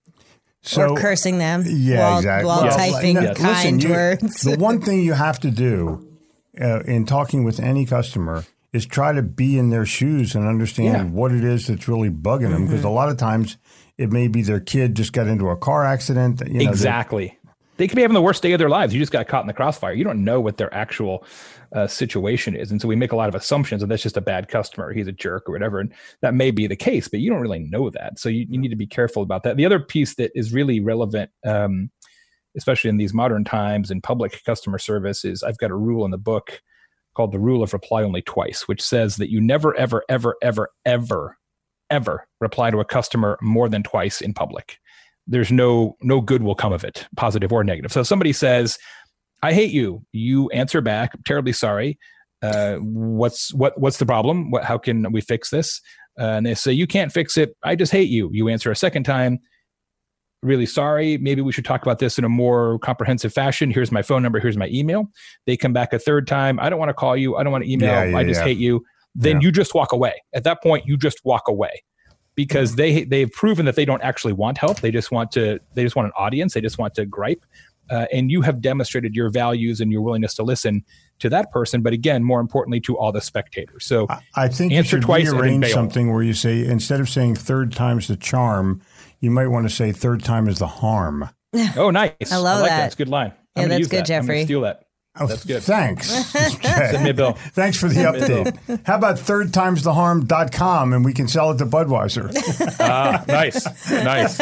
So, or cursing them yeah, while, exactly. while Yes. typing No, kind listen, you- words. The one thing you have to do uh, in talking with any customer is try to be in their shoes and understand Yeah. what it is that's really bugging them. Because Mm-hmm. a lot of times it may be their kid just got into a car accident. You know, they- Exactly. They could be having the worst day of their lives. You just got caught in the crossfire. You don't know what their actual uh, situation is. And so we make a lot of assumptions that that's just a bad customer. He's a jerk or whatever. And that may be the case, but you don't really know that. So you, you need to be careful about that. The other piece that is really relevant, um, especially in these modern times in public customer service, is I've got a rule in the book called the rule of reply only twice, which says that you never, ever, ever, ever, ever, ever reply to a customer more than twice in public. There's no no good will come of it, positive or negative. So if somebody says, I hate you, you answer back, I'm terribly sorry. Uh, what's what what's the problem? What how can we fix this? Uh, and they say, you can't fix it. I just hate you. You answer a second time, really sorry. Maybe we should talk about this in a more comprehensive fashion. Here's my phone number. Here's my email. They come back a third time. I don't want to call you. I don't want to email. Yeah, yeah, I just yeah. hate you. Then Yeah. you just walk away. At that point, you just walk away. Because they they've proven that they don't actually want help. They just want to. They just want an audience. They just want to gripe. Uh, and you have demonstrated your values and your willingness to listen to that person. But again, more importantly, to all the spectators. So I- I think answer you should twice and then rearrange bail. something where you say, instead of saying third time's the charm, you might want to say third time is the harm. oh, nice. I love like that. That's a good line. Yeah, I'm gonna that's use good, that. I'm gonna Jeffrey. steal that. Oh, That's good. Thanks. Send me a bill. Thanks for the update. How about third times the harm dot com and we can sell it to Budweiser? Ah, nice. Nice.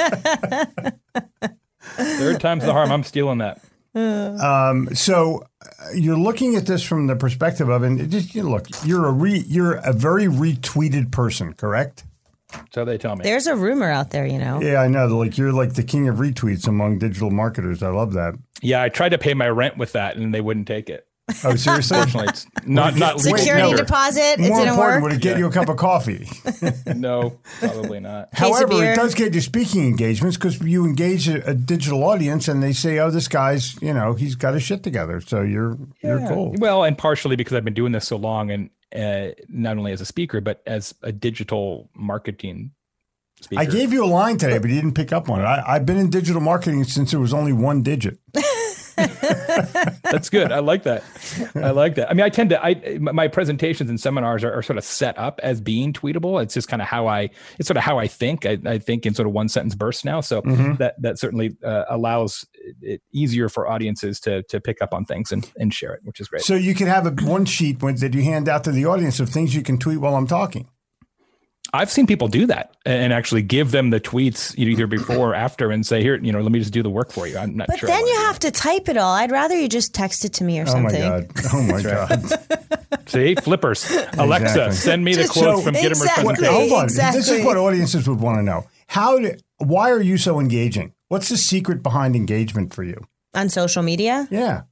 Third time's the harm. I'm stealing that. Um, so uh, you're looking at this from the perspective of, and it just you know, look, you're a re, you're a very retweeted person, correct? So they tell me. There's a rumor out there, you know. Yeah, I know. Like you're like the king of retweets among digital marketers. I love that. Yeah, I tried to pay my rent with that, and they wouldn't take it. Oh, seriously? Unfortunately, it's not not legal. Security no. deposit. It More didn't important, work. would it get you a cup of coffee? No, probably not. Case of However, beer. it does get you speaking engagements because you engage a, a digital audience and they say, oh, this guy's, you know, he's got his shit together. So you're you're Yeah. cool. Well, and partially because I've been doing this so long, and uh, not only as a speaker, but as a digital marketing speaker. I gave you a line today, but you didn't pick up on it. I, I've been in digital marketing since there was only one digit. That's good. I like that. I like that. I mean, I tend to, I, my presentations and seminars are, are sort of set up as being tweetable. It's just kind of how I, it's sort of how I think. I, I think in sort of one sentence bursts now. So Mm-hmm. that, that certainly uh, allows it easier for audiences to, to pick up on things and, and share it, which is great. So you could have a, one sheet with, that you hand out to the audience of things you can tweet while I'm talking. I've seen people do that and actually give them the tweets either before or after and say, here, you know, let me just do the work for you. I'm not But sure. I then wanna you do have to type it all. I'd rather you just text it to me or Oh my something. God. Oh my God. that. See, flippers. Alexa, Exactly. send me the Just- quotes so- from Gittimer's Exactly. presentation. Hold on. Exactly. This is what audiences would want to know. How do, why are you so engaging? What's the secret behind engagement for you? On social media? Yeah.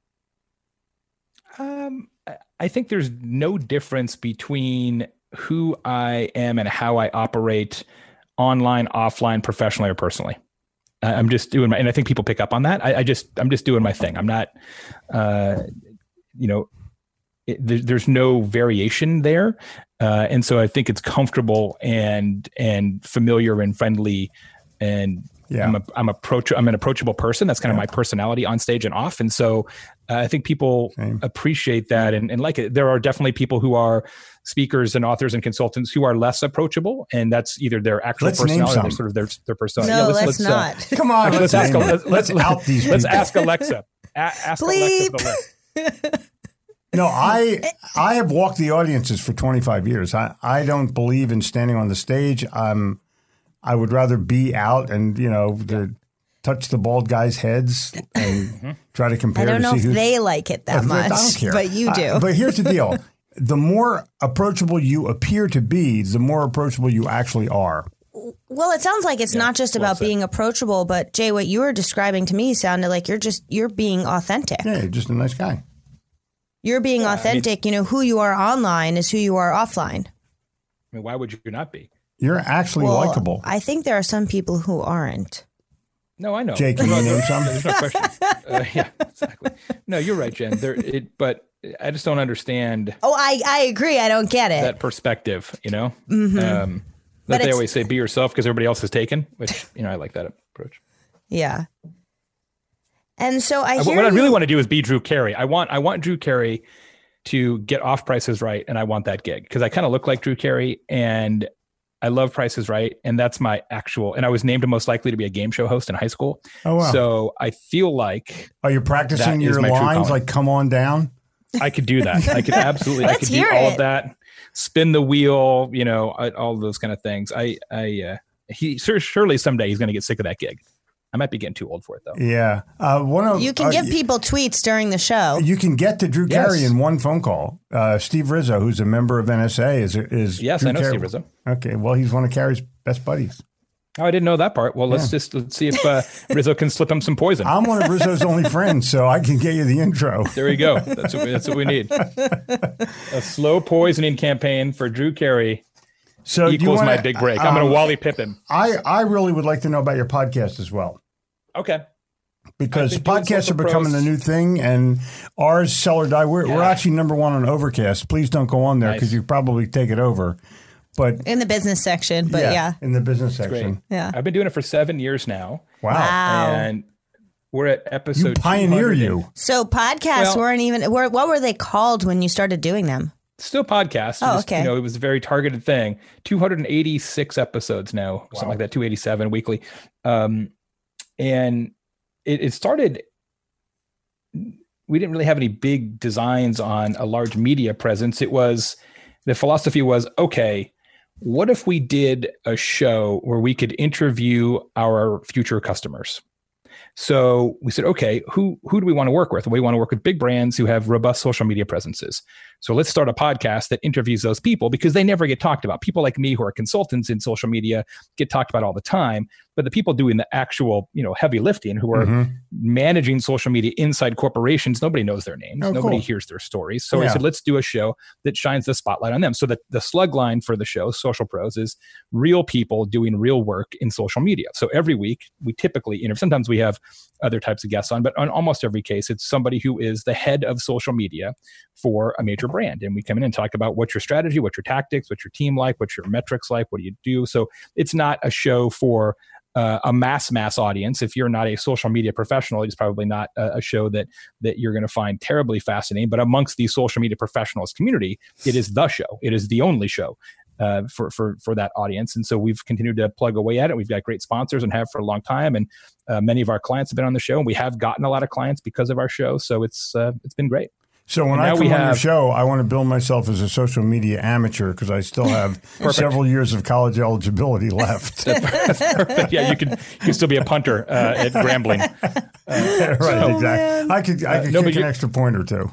Um, I- I think there's no difference between who I am and how I operate online, offline, professionally, or personally. I- I'm just doing my, and I think people pick up on that. I, I just, I'm just doing my thing. I'm not, uh, you know, it, there, there's no variation there. Uh, and so I think it's comfortable and, and familiar and friendly and Yeah. I'm a, I'm approach, I'm an approachable person. That's kind of my personality on stage and off. And so uh, I think people Same. appreciate that and, and like it. There are definitely people who are speakers and authors and consultants who are less approachable, and that's either their actual Let's name personality or some. sort of their, their persona. No, Yeah, let's, uh, not. Come on. Actually, let's ask. name it. Let's, let's, Let's out these let's people. ask Alexa. A- ask Bleep. Alexa the list. No, I I have walked the audiences for twenty-five years. I, I don't believe in standing on the stage. I'm I would rather be out and, you know, to touch the bald guys' heads and try to compare I don't to know see if who's they like it that I much, don't care. but you do. Uh, but here's the deal. The more approachable you appear to be, the more approachable you actually are. Well, it sounds like it's not just well about said. being approachable, but Jay, what you were describing to me sounded like you're just you're being authentic. Yeah, you're just a nice guy. You're being authentic. you know, who you are online is who you are offline. I mean, why would you not be? You're actually Well, likable. I think there are some people who aren't. No, I know. Jake, can you name some? There's no question. Uh, yeah, exactly. No, you're right, Jen. There, it, but I just don't understand Oh, I, I agree. I don't get it. that perspective. You know, mm-hmm. um, But that they it's- always say, "Be yourself," because everybody else is taken. Which you know, I like that approach. yeah. And so I Uh, hear what I really you- want to do is be Drew Carey. I want I want Drew Carey to get off Price is Right, and I want that gig because I kind of look like Drew Carey, and I love Price is Right, and that's my actual. And I was named most likely to be a game show host in high school. Oh, wow. So I feel like Are you practicing That is your my true lines calling. like "Come on down"? I could do that. I could absolutely. I Let's could do hear all it. of that. Spin the wheel, you know, I- all of those kind of things. I, I, uh, he sur- surely someday he's going to get sick of that gig. I might be getting too old for it though. Yeah. Uh, one of you can uh, give people tweets during the show. You can get to Drew Yes. Carey in one phone call. Uh, Steve Rizzo, who's a member of N S A, is is Yes, Drew I know Carey. Steve Rizzo. Okay, well, he's one of Carey's best buddies. Oh, I didn't know that part. Well, let's Yeah. just let's see if uh, Rizzo can slip him some poison. I'm one of Rizzo's only friends, so I can get you the intro. There you go. That's what we, that's what we need. A slow poisoning campaign for Drew Carey So do you equals wanna- my big break. I'm going um, to Wally Pipp him. I I really would like to know about your podcast as well. Okay. Because I've been doing podcasts are Social becoming Pros. the new thing, and ours, Sell or Die, we're, we're Yeah. actually number one on Overcast. Please don't go on there because Nice. you probably take it over. But in the business section, but yeah. in the business Great. section. Yeah. I've been doing it for seven years now. Wow. Wow. And we're at episode You pioneer two hundred. you. So podcasts Well- weren't even, were, what were they called when you started doing them? Still podcast. Oh, Just, okay. You know, it was a very targeted thing. two hundred eighty-six episodes now, something like that, two eighty-seven weekly. Um, and it, it started we didn't really have any big designs on a large media presence. It was, the philosophy was, okay, what if we did a show where we could interview our future customers? So we said, okay, who who do we want to work with? We want to work with big brands who have robust social media presences. So let's start a podcast that interviews those people, because they never get talked about. People like me who are consultants in social media get talked about all the time, but the people doing the actual, you know, heavy lifting, who are mm-hmm. managing social media inside corporations, nobody knows their names. Oh, nobody cool. hears their stories. So yeah. I said, let's do a show that shines the spotlight on them. So that the slug line for the show, Social Pros, is real people doing real work in social media. So every week we typically, you know, sometimes we have other types of guests on, but on almost every case, it's somebody who is the head of social media for a major brand. And we come in and talk about what's your strategy, what's your tactics, what's your team like, what's your metrics like, what do you do? So it's not a show for uh, a mass, mass audience. If you're not a social media professional, it's probably not a, a show that that you're going to find terribly fascinating. But amongst the social media professionals community, it is the show. It is the only show uh, for, for, for that audience. And so we've continued to plug away at it. We've got great sponsors and have for a long time. And uh, many of our clients have been on the show, and we have gotten a lot of clients because of our show. So it's uh, it's been great. So when I come on have, your show, I want to build myself as a social media amateur, because I still have several years of college eligibility left. That's perfect. Yeah, you can you can still be a punter uh, at Grambling. Uh, right, so, exactly. Man. I could I could uh, no, kick an extra point or two.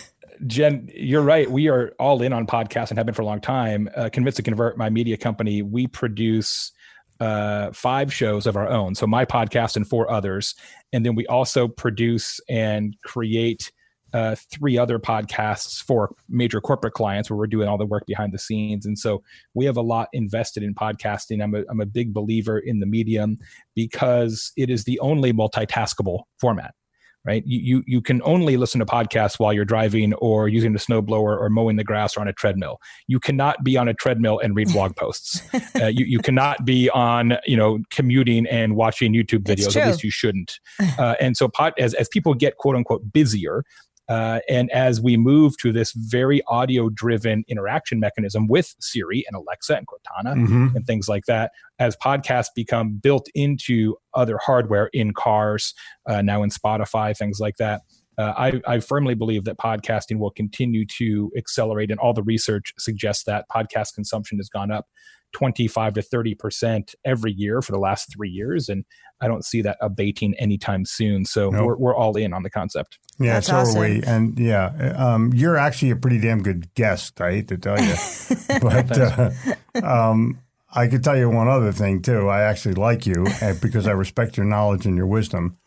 Jen, you're right. We are all in on podcasts and have been for a long time. Uh, Convinced to Convert, my media company, we produce uh, five shows of our own. So my podcast and four others. And then we also produce and create Uh, three other podcasts for major corporate clients where we're doing all the work behind the scenes. And so we have a lot invested in podcasting. I'm a, I'm a big believer in the medium because it is the only multitaskable format, right? You, you, you can only listen to podcasts while you're driving or using a snowblower or mowing the grass or on a treadmill. You cannot be on a treadmill and read blog posts. Uh, you, you cannot be on, you know, commuting and watching YouTube videos. At least you shouldn't. Uh, and so pod, as, as people get quote unquote busier, Uh, and as we move to this very audio-driven interaction mechanism with Siri and Alexa and Cortana mm-hmm. and things like that, as podcasts become built into other hardware in cars, uh, now in Spotify, things like that, uh, I, I firmly believe that podcasting will continue to accelerate, and all the research suggests that podcast consumption has gone up twenty-five to thirty percent every year for the last three years. And I don't see that abating anytime soon. So nope. we're, we're all in on the concept. Yeah, That's so awesome. are we. And yeah, um, you're actually a pretty damn good guest, I hate to tell you. But uh, um, I could tell you one other thing, too. I actually like you because I respect your knowledge and your wisdom.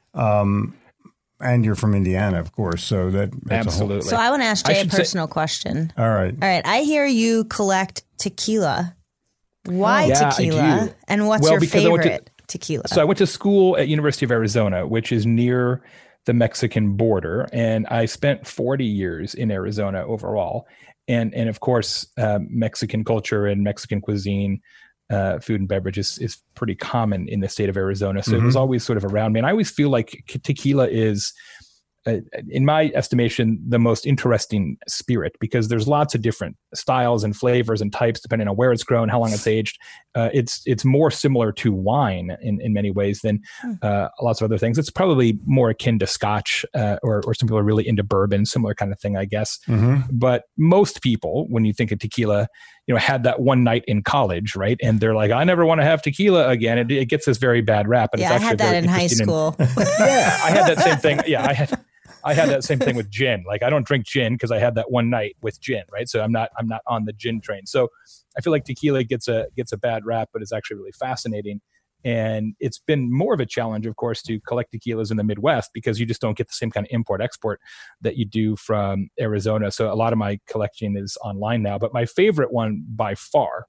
Um, and you're from Indiana, of course. So that that's Absolutely. A whole... So I want to ask Jay a personal say... question. All right. All right. I hear you collect tequila. Why yeah, tequila? And what's well, your favorite to, tequila? So I went to school at University of Arizona, which is near the Mexican border. And I spent forty years in Arizona overall. And, and of course, uh, Mexican culture and Mexican cuisine, uh, food and beverage is, is pretty common in the state of Arizona. So mm-hmm. it was always sort of around me. And I always feel like tequila is, Uh, in my estimation, the most interesting spirit, because there's lots of different styles and flavors and types depending on where it's grown, how long it's aged. Uh, it's it's more similar to wine in, in many ways than uh, lots of other things. It's probably more akin to Scotch, uh, or or some people are really into bourbon, similar kind of thing, I guess. Mm-hmm. But most people, when you think of tequila, you know, had that one night in college, right? And they're like, I never want to have tequila again. It, it gets this very bad rap. But yeah, it's I had that in high school. And, yeah, I had that same thing. Yeah, I had. I had that same thing with gin. Like, I don't drink gin because I had that one night with gin, right? So I'm not I'm not on the gin train. So I feel like tequila gets a gets a bad rap, but it's actually really fascinating. And it's been more of a challenge, of course, to collect tequilas in the Midwest because you just don't get the same kind of import export that you do from Arizona. So a lot of my collection is online now. But my favorite one by far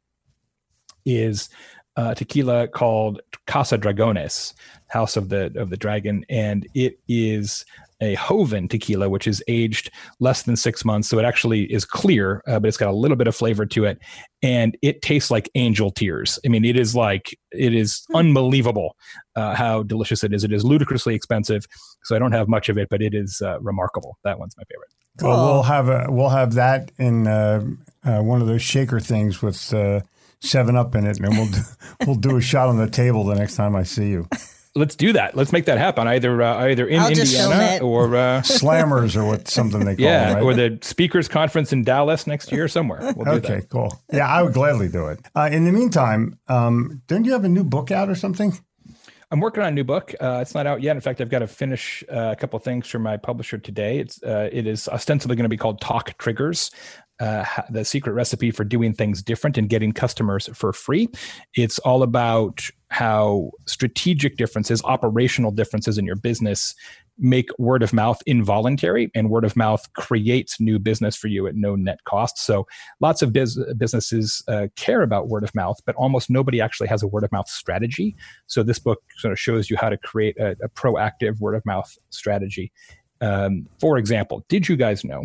is uh, tequila called Casa Dragones, House of the of the Dragon, and it is a Joven tequila, which is aged less than six months. So it actually is clear, uh, but it's got a little bit of flavor to it. And it tastes like angel tears. I mean, it is like, it is unbelievable uh, how delicious it is. It is ludicrously expensive. So I don't have much of it, but it is uh, remarkable. That one's my favorite. Cool. Well, we'll have a, we'll have that in uh, uh, one of those shaker things with uh, seven up in it. And we'll do, we'll do a shot on the table the next time I see you. Let's do that. Let's make that happen. Either uh, either in I'll just film Indiana it. or uh, Slammers or what something they call yeah, it, right? or the speakers conference in Dallas next year somewhere. We'll do Okay, that. cool. Yeah, I would gladly do it. Uh, in the meantime, um, don't you have a new book out or something? I'm working on a new book. Uh, it's not out yet. In fact, I've got to finish uh, a couple of things for my publisher today. It's uh, it is ostensibly going to be called Talk Triggers. Uh, the secret recipe for doing things different and getting customers for free. It's all about how strategic differences, operational differences in your business make word of mouth involuntary, and word of mouth creates new business for you at no net cost. So lots of biz- businesses uh, care about word of mouth, but almost nobody actually has a word of mouth strategy. So this book sort of shows you how to create a, a proactive word of mouth strategy. Um, for example, did you guys know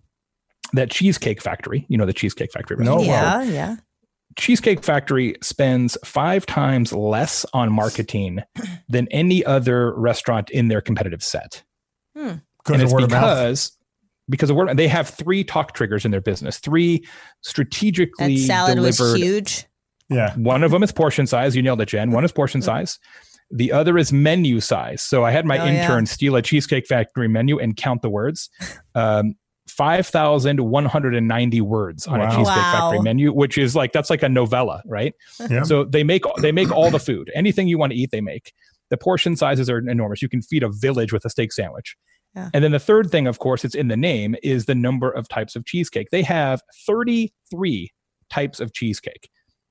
that Cheesecake Factory, you know the Cheesecake Factory, right? No. Yeah, well. yeah. Cheesecake Factory spends five times less on marketing than any other restaurant in their competitive set. Because And of it's word of mouth. because because of word, they have three talk triggers in their business, three strategically That salad delivered. was huge. Yeah. One of them is portion size. You nailed it, Jen. One is portion size. The other is menu size. So I had my Oh, intern yeah. steal a Cheesecake Factory menu and count the words. Um, five thousand one hundred ninety words on Wow. a Cheesecake Wow. Factory menu, which is like, that's like a novella, right? Yeah. So they make, they make all the food. Anything you want to eat, they make. The portion sizes are enormous. You can feed a village with a steak sandwich. Yeah. And then the third thing, of course, it's in the name, is the number of types of cheesecake. They have thirty-three types of cheesecake.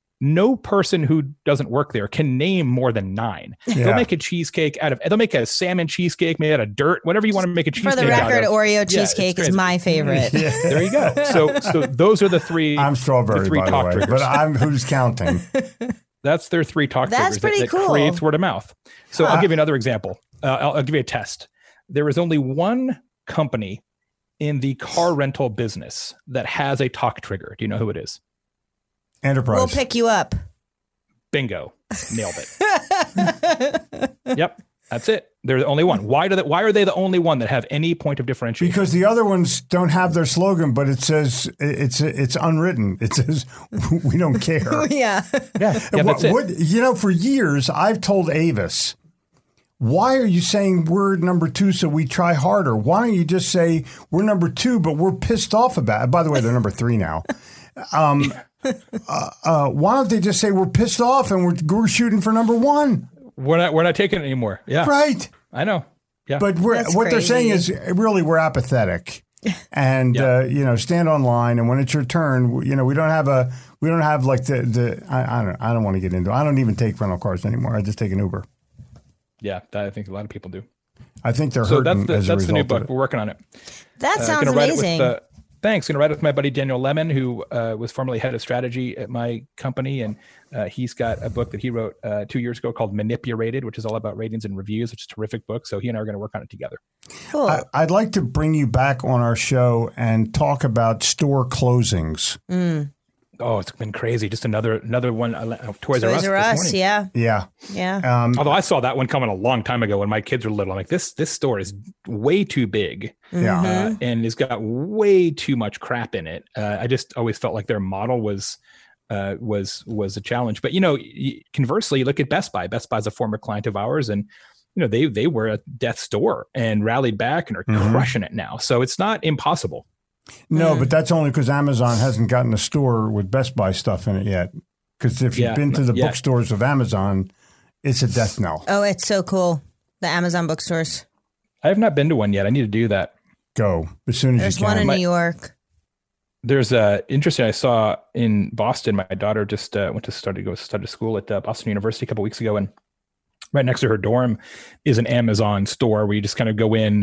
No person who doesn't work there can name more than nine. Yeah. They'll make a cheesecake out of, they'll make a salmon cheesecake made out of dirt, whatever you want to make a For cheesecake the record, out of. Oreo it's cheesecake is crazy. my favorite. Yeah. There you go. So, so those are the three. I'm strawberry, the three by the talk way, triggers. but I'm who's counting. That's their three talk That's triggers that- pretty that, cool. creates word of mouth. So Huh. I'll give you another example. Uh, I'll, I'll give you a test. There is only one company in the car rental business that has a talk trigger. Do you know who it is? Enterprise. We'll pick you up. Bingo. Nailed it. Yep. That's it. They're the only one. Why do they, why are they the only one that have any point of differentiation? Because the other ones don't have their slogan, but it says it's it's unwritten. It says we don't care. yeah. yeah, yeah, What- that's it. what- you know, for years I've told Avis, why are you saying we're number two so we try harder? Why don't you just say we're number two, but we're pissed off about it? By the way, they're number three now. Um, uh, uh, why don't they just say we're pissed off and we're, we're shooting for number one? We're not we're not taking it anymore. Yeah. Right. I know. Yeah. But we're, That's what they're saying is crazy. really we're apathetic, and Yeah. uh, you know, stand online. And when it's your turn, you know, we don't have a we don't have like the the I, I don't I don't want to get into. I don't even take rental cars anymore. I just take an Uber. yeah, that, I think a lot of people do. I think they're So hurting that's the as a that's the new result book. of it. We're working on it. That Uh, sounds gonna write it with, amazing. uh, thanks. Going to write it with my buddy Daniel Lemon, who uh, was formerly head of strategy at my company, and uh, he's got a book that he wrote uh, two years ago called Manipurated, which is all about ratings and reviews, which is a terrific book. So he and I are going to work on it together. cool. I, I'd like to bring you back on our show and talk about store closings. Mm. Oh, it's been crazy. Just another another one. Uh, Toys, R Us. Toys R this Us. morning. Yeah. Yeah. Yeah. Um, Although I saw that one coming a long time ago when my kids were little. I'm like, this this store is way too big. yeah. Mhm. Uh, and it's got way too much crap in it. Uh, I just always felt like their model was uh, was was a challenge. But you know, y- conversely, look at Best Buy. Best Buy is a former client of ours, and you know they they were a death store and rallied back and are Mhm. crushing it now. So it's not impossible. No, Mm. but that's only because Amazon hasn't gotten a store with Best Buy stuff in it yet. Because if you've Yeah, been to the yeah. bookstores of Amazon, it's a death knell. Oh, it's so cool. The Amazon bookstores. I have not been to one yet. I need to do that. Go as soon as There's you one can. in My- New York. There's a interesting. I saw in Boston. My daughter just uh, went to start to go start to school at uh, Boston University a couple weeks ago, and right next to her dorm is an Amazon store where you just kind of go in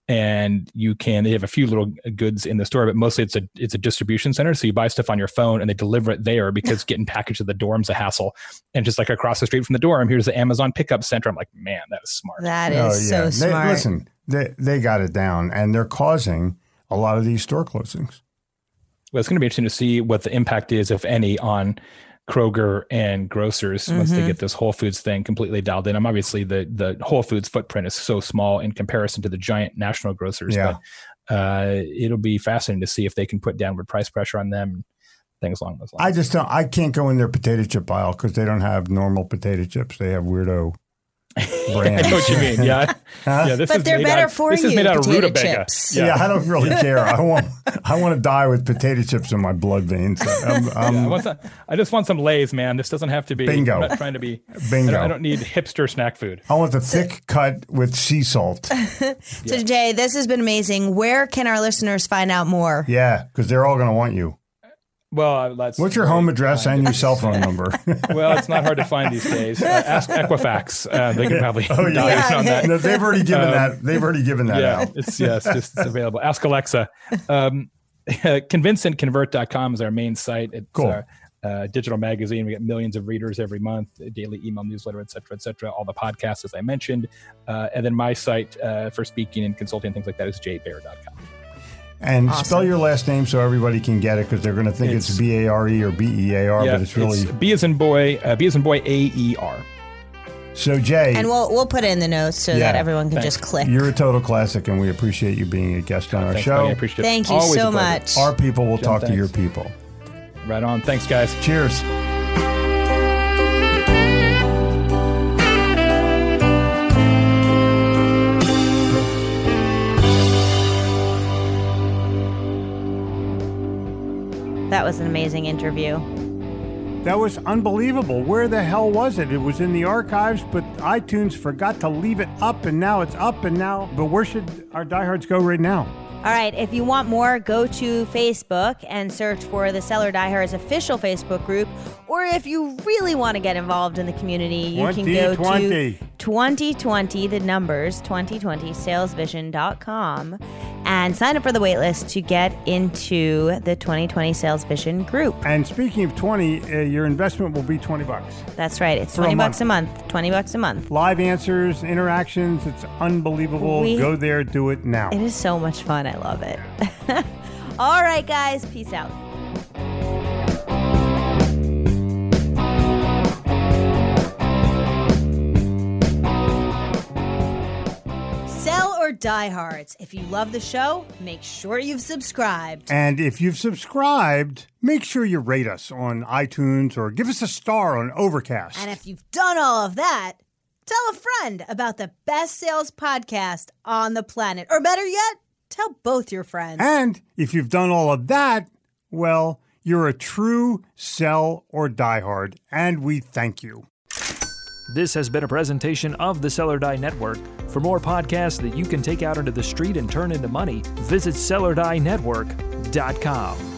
and you can. They have a few little goods in the store, but mostly it's a it's a distribution center. So you buy stuff on your phone and they deliver it there because getting packaged to the dorm's a hassle. And just like across the street from the dorm, here's the Amazon pickup center. I'm like, man, that is smart. That Oh, is yeah. so They- smart. listen, they they got it down, and they're causing a lot of these store closings. Well, it's going to be interesting to see what the impact is, if any, on Kroger and grocers once they Mhm. get this Whole Foods thing completely dialed in. I'm obviously the the Whole Foods footprint is so small in comparison to the giant national grocers, Yeah. but uh, it'll be fascinating to see if they can put downward price pressure on them and things along those I lines. just don't. I can't go in their potato chip aisle because they don't have normal potato chips. They have weirdo. brand. I know what you mean. Yeah, Huh? yeah. This But is they're made better out, for this you. is made out of potato rutabaga. chips. Yeah. I don't really care. I want I want to die with potato chips in my blood veins. I'm, I'm, Yeah, I, want some, I just want some Lay's, man. This doesn't have to be. Bingo. I'm not trying to be. Bingo. I don't, I don't need hipster snack food. I want the thick cut with sea salt. So Jay, this has been amazing. Where can our listeners find out more? Yeah, because they're all going to want you. Well, uh, that's What's your home address and your cell phone number? Well, it's not hard to find these days. Uh, ask Equifax. Uh, they can probably Oh, yeah. dial in on that. No, they've already given that. They've already given that Yeah, out. it's yeah, it's just it's available. Ask Alexa. Um, convince and convert dot com is our main site. It's Cool. our uh, digital magazine. We get millions of readers every month, a daily email newsletter, et cetera, et cetera. All the podcasts, as I mentioned. Uh, and then my site uh, for speaking and consulting and things like that is j bear dot com. And Awesome. spell your last name so everybody can get it because they're going to think it's, It's- B A R E or B E A R, Yeah, but it's really. B as in boy, uh, B as in boy, A E R. So, Jay, And we'll we'll put it in the notes so Yeah, that everyone can thanks. just click. you're a total classic, and we appreciate you being a guest on our Thanks, show. buddy. I appreciate it. Thank you Always a so pleasure. much. Our people will Jim, talk to thanks. your people. Right on. Thanks, guys. Cheers. That was an amazing interview. That was unbelievable. Where the hell was it? It was in the archives, but iTunes forgot to leave it up, and now it's up, and now. But where should our diehards go right now? All right, if you want more, go to Facebook and search for the Seller Diehards official Facebook group. Or if you really want to get involved in the community, you can go twenty twenty. to twenty twenty, the numbers, twenty twenty sales vision dot com, and sign up for the waitlist to get into the twenty twenty Sales Vision group. And speaking of twenty, uh, your investment will be twenty bucks. That's right. It's For a twenty month. bucks a month. twenty bucks a month. Live answers, interactions, it's unbelievable. We- Go there, do it now. It is so much fun. I love it. All right, guys. Peace out. Sell or Diehards. If you love the show, make sure you've subscribed. And if you've subscribed, make sure you rate us on iTunes or give us a star on Overcast. And if you've done all of that, tell a friend about the best sales podcast on the planet. Or better yet, tell both your friends. And if you've done all of that, well, you're a true sell or diehard, and we thank you. This has been a presentation of the Seller Die Network. For more podcasts that you can take out into the street and turn into money, visit seller die network dot com.